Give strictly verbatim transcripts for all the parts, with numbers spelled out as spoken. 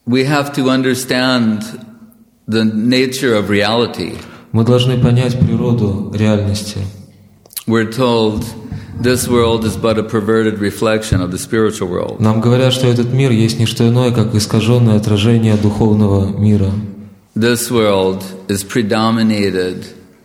we have to understand the nature of reality. Мы должны понять природу реальности. We're told this world is but a perverted reflection of the spiritual world. Нам говорят, что этот мир есть не что иное, как искаженное отражение духовного мира. This world is predominated,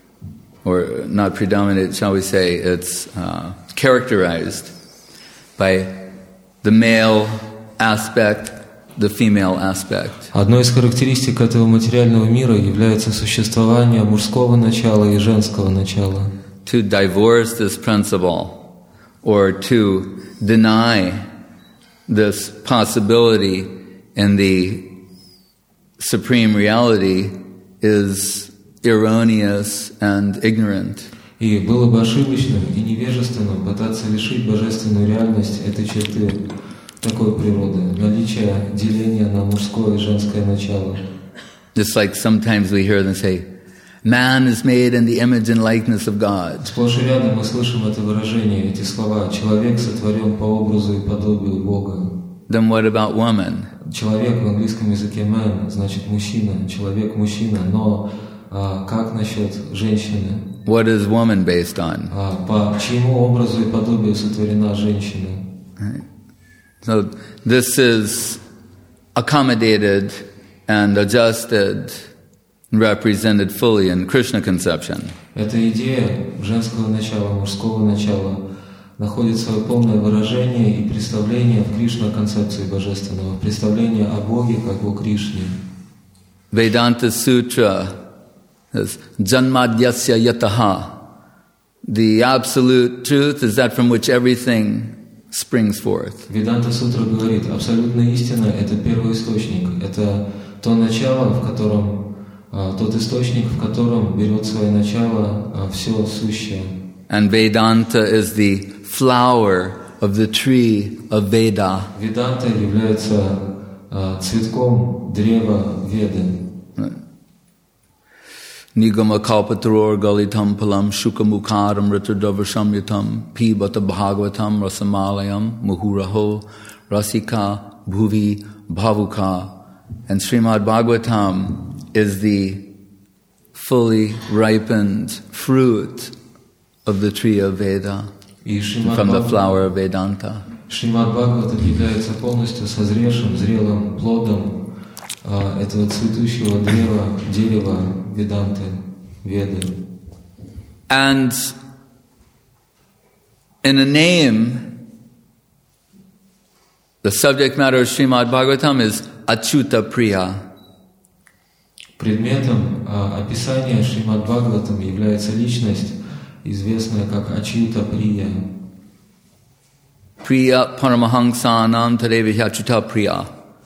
or not predominated, shall we say, it's uh, characterized by the male aspect, the female aspect. Одной из характеристик этого материального мира является существование мужского начала и женского начала. To divorce this principle, or to deny this possibility in the supreme reality, is erroneous and ignorant. И было бы ошибочным и невежественным пытаться лишить божественную реальность этой черты такой природы, наличия деления на мужское и женское начало. Just like sometimes we hear them say, man is made in the image and likeness of God. Сплошь и рядом мы слышим это выражение, эти слова: человек сотворен по образу и подобию Бога. Then what about woman? Человек в английском языке man значит мужчина, человек мужчина, но а, как насчет женщины? What is woman based on? А, по чьему образу и подобию сотворена женщина? Right. So this is accommodated and adjusted, represented fully in Krishna conception. Эта идея женского начала, мужского начала находит свое полное выражение и представление в Кришна-концепции божественного, представление о Боге как о Кришне. Vedanta Sutra says, Janmadyasya yataha. The absolute truth is that from which everything springs forth. Веданта Сутра говорит, абсолютная истина – это первый источник, это то начало, в котором, тот источник, в котором берет свое начало все сущее. And Vedanta is the flower of the tree of Veda. Веданта является цветком древа Веды. Nigama kalpataror galitam palam shukamukharam ritradavasham yutam pibata bhagavatam rasamalayam muhuraho rasika bhuvi bhavuka. And Srimad Bhagavatam is the fully ripened fruit of the tree of Veda, from the flower of Vedanta. Шримад Бхагаватам является полностью созревшим, зрелым плодом а, этого цветущего древа, дерева Веданты, Веды. And in a name, the subject matter of Srimad Bhagavatam is Achyuta Priya. Предметом а, описания Шримад Бхагаватам является личность, известная как Achyuta Priya. Priya Paramahansanam Tadevya Achyuta Priya.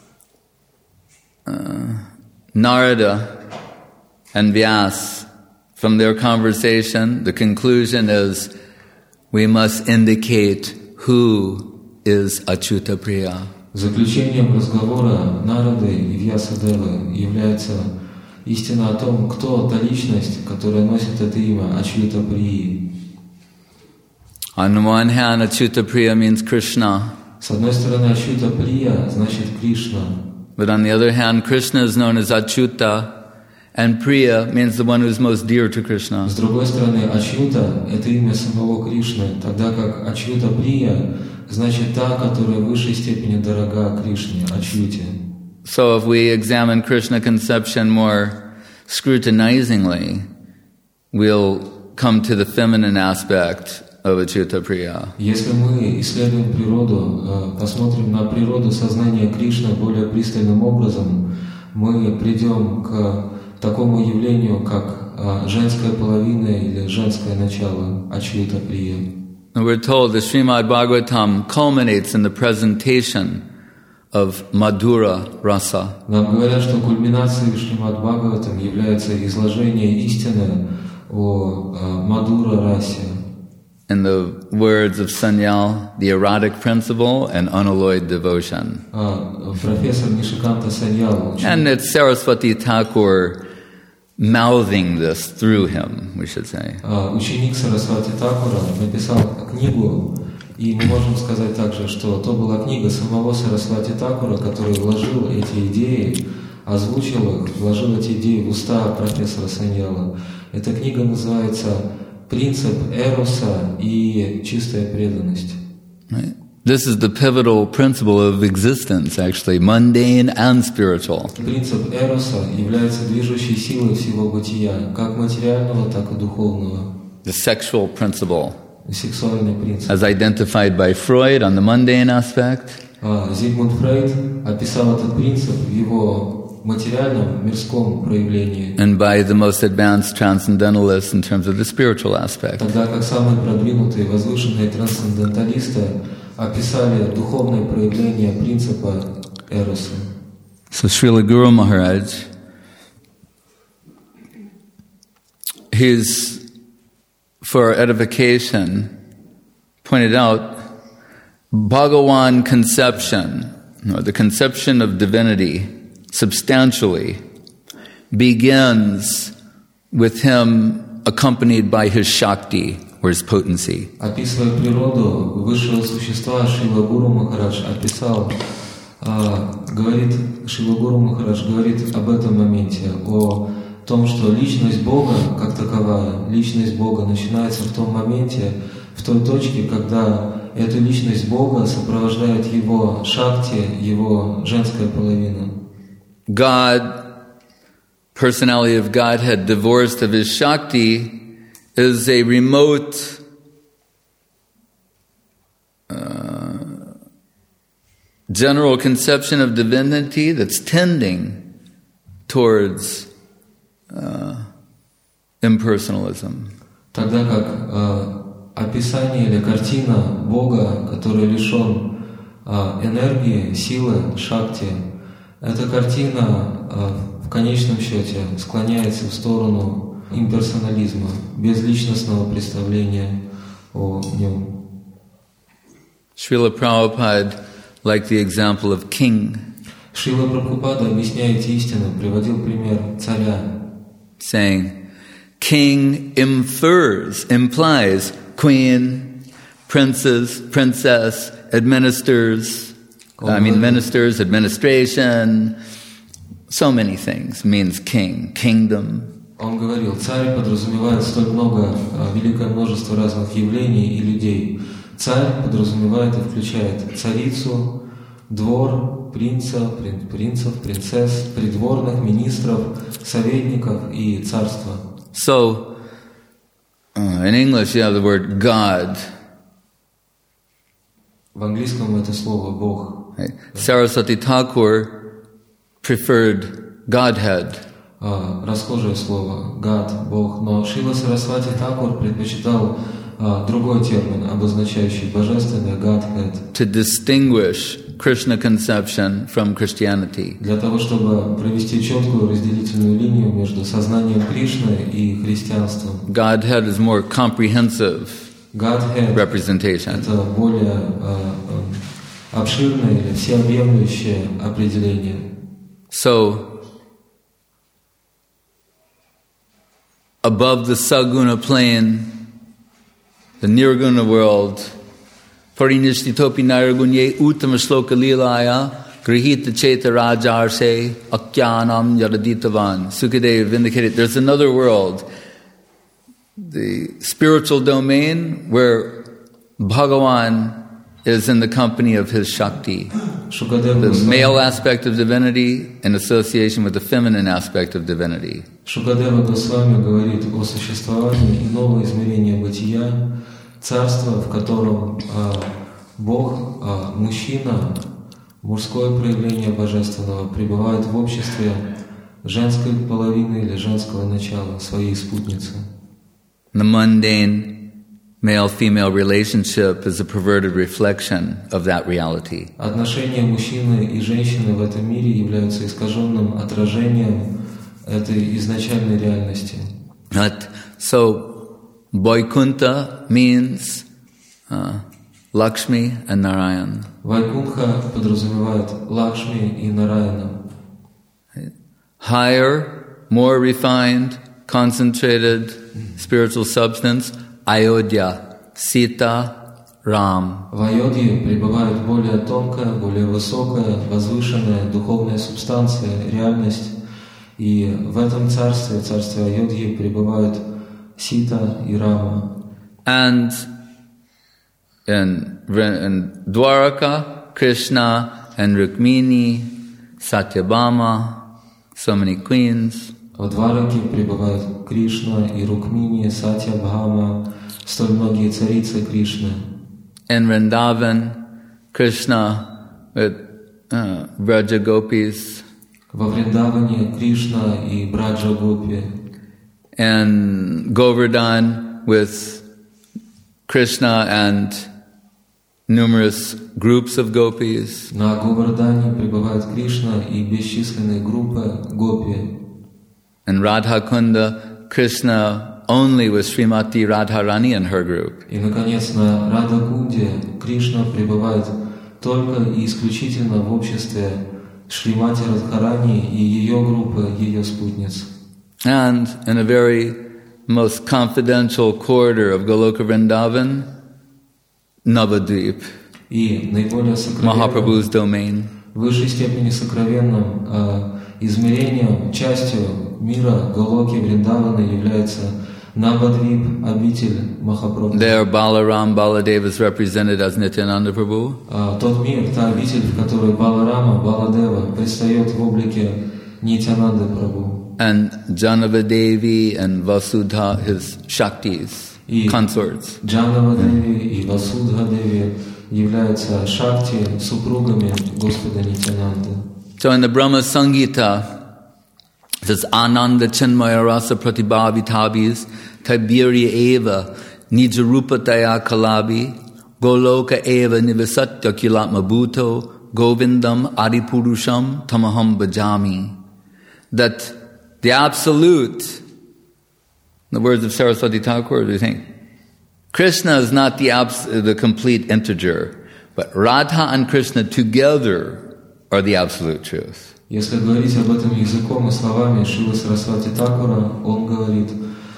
Uh, Narada and Vyas, from their conversation, the conclusion is we must indicate who is Achyuta Priya. Заключением разговора Нарады и Вьясадевы является истина о том, кто та личность, которая носит это имя Achyuta Priya. On one hand, Achyuta Priya means Krishna. С одной стороны, Achyuta Priya значит Кришна. But on the other hand, Krishna is known as Achyuta, and Priya means the one who is most dear to Krishna. С другой стороны, Achyuta – это имя самого Кришны, тогда как Achyuta Priya значит та, которая в высшей степени дорога Кришне, Achyute. So if we examine Krishna conception more scrutinizingly, we'll come to the feminine aspect of Achyuta Priya. Если мы исследуем природу, посмотрим на природу сознания Кришны более пристальным образом, мы придем к такому явлению, как женская половина или женское начало Achyuta Priya. We're told that Srimad Bhagavatam culminates in the presentation of Madhura Rasa. Нам говорят, что кульминацией Шримад Бхагаватам является изложение истины о Мадхура Расе. In the words of Sanyal, the erotic principle and unalloyed devotion. Профессор Нишиканта Саньял. And it's Saraswati Thakur mouthing this through him, we should say. Ученик Сарасвати Такура написал книгу, И мы можем сказать также, что то была книга самого Сарасвати Такура, который вложил эти идеи, озвучил их, вложил эти идеи в уста профессора Саньяла. Эта книга называется «Принцип Эроса и чистая преданность». Right? This is the pivotal principle of existence, actually, mundane and spiritual. Принцип Эроса является движущей силой всего бытия, как материального, так и духовного. The sexual principle, Сексуальный принцип. as identified by Freud on the mundane aspect, Зигмунд Фрейд описал этот принцип в его материальном, мирском проявлении. and by the most advanced transcendentalists in terms of the spiritual aspect. Тогда как самые продвинутые, возвышенные трансценденталисты описали духовное проявление принципа Эроса. So Srila Guru Maharaj, he's, for our edification, pointed out Bhagawan conception, or the conception of divinity, substantially begins with him accompanied by his Shakti, or his potency. Описывая природу высшего существа, Шрила Гуру Махарадж описал, а, говорит, Шрила Гуру Махарадж говорит об этом моменте, о том, что личность Бога, как таковая, личность Бога начинается в том моменте, в той точке, когда эту личность Бога сопровождает его шакти, его женская половина. God, personality of Godhead divorced of his Shakti, is a remote uh, general conception of divinity that's tending towards uh, impersonalism. Тогда как э, описание или картина Бога, который лишен э, энергии, силы, шакти, эта картина э, в конечном счете склоняется в сторону имперсонализма, безличностного представления о нем. Srila Prabhupada liked the example of king, Шрила Прабхупада, объясняя эти истины, приводил пример царя, saying, king infers, implies queen, princess, princess, administers, I mean ministers, administration, so many things, means king, kingdom. Он говорил, царь подразумевает столь много, великое множество разных явлений и людей. Царь подразумевает и включает царицу, двор, принца, принцев, принцесс, придворных, министров, советников и царства. So, uh, in English you have the word God. В английском это слово Бог. Right? Saraswati Thakur preferred Godhead. Uh, расхожее слово God, Бог, но Шрила Сарасвати Такур предпочитал uh, другой термин, обозначающий божественное Godhead. To distinguish Krishna conception from Christianity. Для того, чтобы провести четкую разделительную линию между сознанием Кришны и христианством. Godhead is more comprehensive Godhead representation. Это более uh, обширное или всеобъемлющее определение. So, above the Saguna plane, the Nirguna world, Parinishthitopi Naragunye Uttama Shloka Lilaya Grihita Cheta Rajarse Akyanam Yaraditavan. Sukadev indicated there's another world, the spiritual domain where Bhagavan is in the company of his Shakti. The male aspect of divinity in association with the feminine aspect of divinity. Шукадева Госвами говорит о существовании иного измерения бытия, царства, в котором а, Бог, а, мужчина, мужское проявление божественного, пребывает в обществе женской половины или женского начала, своей спутницы. The mundane male-female relationship is a perverted reflection of that reality. Отношения мужчины и женщины в этом мире являются искаженным отражением этой изначальной реальности. But, so, Vaikuntha means uh, Lakshmi and Narayan. Вайкунха подразумевает Лакшми и Нараяна. Higher, more refined, concentrated spiritual substance, Ayodhya, Sita, Ram. В Айодхье пребывает более тонкая, более высокая, возвышенная духовная субстанция, реальность. И в этом царстве, царстве Айодхьи, пребывают Сита и Рама. And in, in Dwaraka, Krishna and Rukmini, Satyabhama, so many queens. В Двараке пребывают Кришна и Рукмини, Сатьябхама, столь многие царицы Кришны. In Vrindavan, Krishna with uh, Braja Gopis. Во Вриндаване Кришна и Браджа Гопи. And Govardhan with Krishna and numerous groups of gopis. На Говардхане пребывает Кришна и бесчисленные группы гопи. And Radha Kunda, Krishna only with Srimati Radharani and her group. И, наконец, на Радха-кунде Кришна пребывает только и исключительно в обществе Шримати Радхарани и ее группы, ее спутниц. And in a very most confidential quarter of Goloka Vrindavan, Navadvip, И наиболее сокровенным, Mahaprabhu's domain. в высшей степени сокровенным э, измерением, частью мира Голоки Вриндавана является Навадвип, обитель Махапрабху. There Balaram Baladeva is represented as Nityananda Prabhu. А, тот мир, та обитель, в которой Баларама, Баладева предстает в облике Нитянанды Прабху. And Janavadevi and Vasudha, his Shaktis, И consorts. Джанавадеви и Васудхадеви являются Шакти, супругами Господа Нитянанды. So in the Brahma Sangita, it says Ananda Chinmaya Rasa Pratibhavitabhis Taibirya Eva Nijarupataya Kalabi Goloka Eva Nivasatya Kilatma Bhuto Govindam Adipurusham Tamaham Bhajami. That the absolute, in the words of Saraswati Thakur, we think, Krishna is not the abs- the complete integer, but Radha and Krishna together are the absolute truth. Если говорить об этом языком и словами Шрила Сарасвати Такура, он говорит,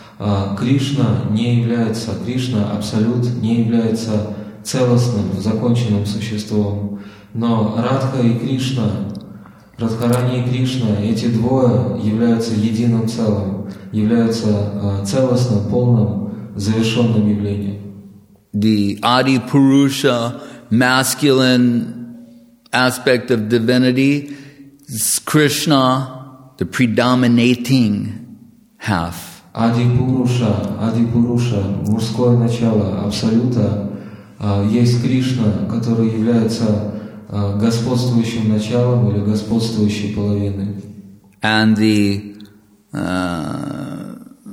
Кришна не является, Кришна абсолют не является целостным, законченным существом, но Радха и Кришна, Радхарани и Кришна, эти двое являются единым целым, являются целостным, полным, завершенным явлением. The Adi Purusha, masculine aspect of divinity, is Krishna, the predominating half. Ади Пуруша, Ади Пуруша, мужское начало Абсолюта, есть Кришна, который является господствующим началом или господствующей половиной. And the uh,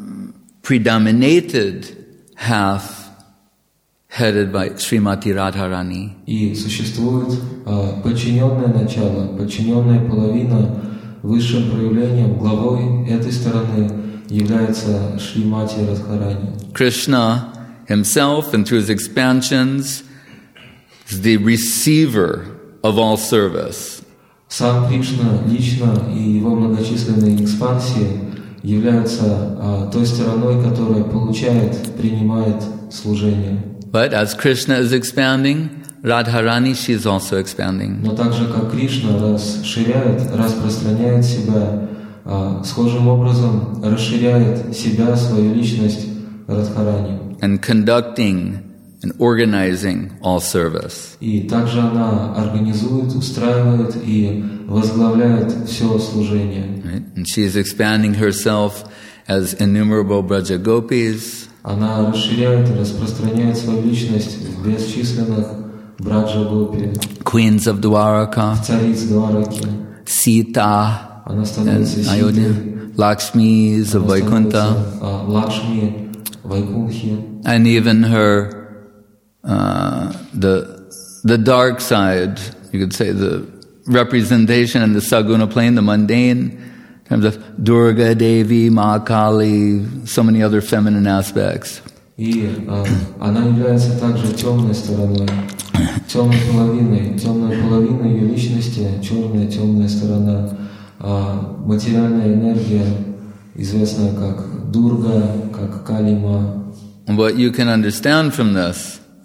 predominated half headed by Srimati Radharani. И существует подчиненное начало, подчиненная половина, высшим проявлением, главой этой стороны является Шримати Радхарани. Krishna himself and through his expansions is the receiver of all service. Сам Кришна лично и его многочисленные экспансии являются а, той стороной, которая получает, принимает служение. But as Krishna is expanding, Radharani, she is also expanding. Но так же, как Кришна расширяет, распространяет себя, а, схожим образом расширяет себя, свою личность Радхарани. And conducting and organizing all service. И также она организует, устраивает и возглавляет все служение. Right? And she is expanding herself as innumerable Braja Gopis. Она расширяет и распространяет свою личность в бесчисленных Браджа Гопи, Queens of Dwaraka, цариц Двараки. Sita, Она становится Ситой, Lakshmis of Vaikuntha, Лакшми, Вайкунхи. and even her uh, the the dark side, you could say the representation in the Saguna plane, the mundane, in terms of Durga Devi, Mahakali, so many other feminine aspects. И э, она является также темной стороной, темной половиной, темная половина ее личности, черная темная сторона, э, материальная энергия, известная как Дурга, как Калима. And what you can understand from this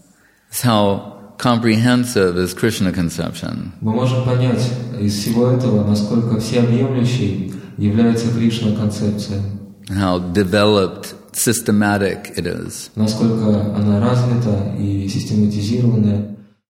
It's how comprehensive is Krishna conception. Мы можем понять из всего этого, насколько всеобъемлющей является Кришна концепция. How developed, systematic it is. Насколько она развита и систематизированная.